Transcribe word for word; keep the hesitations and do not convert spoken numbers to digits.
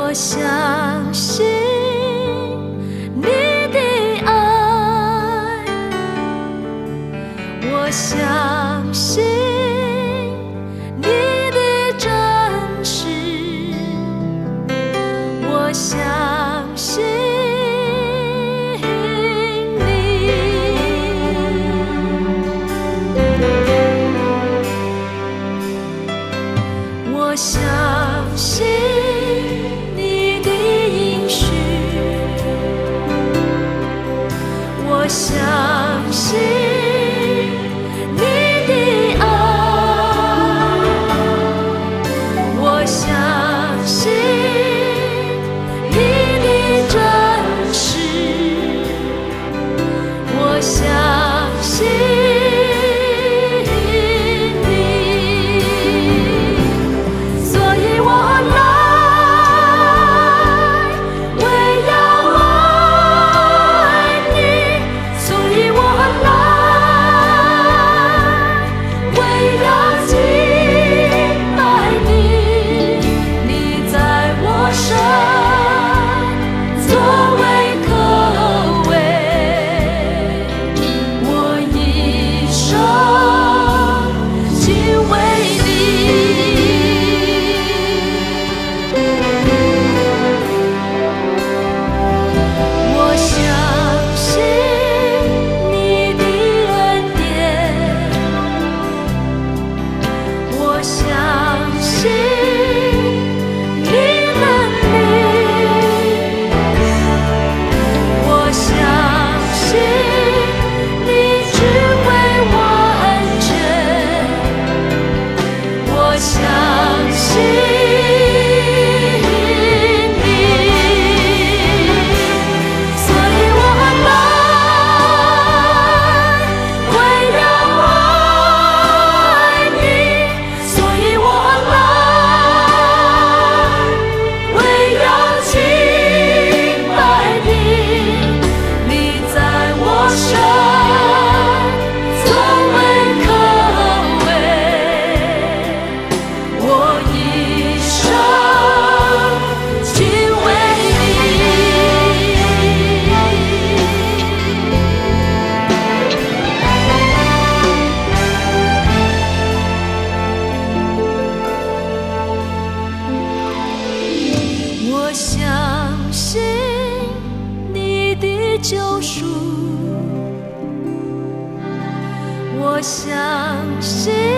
我相信你的爱，我相信你的真实，我相信你，我相信你的应许，我相信你的爱，我相信你的真实，我相信你，所以我来为要爱你，所以我来为要敬拜你，你在我身作为可畏，我一生敬畏你。我相信你的恩典，我相信你能力，我相信你只为我恩全，我相信所以我来为要爱你，所以我来为要敬拜你，你在我身作为可畏，我一生敬畏你。我相信你的救赎，我相信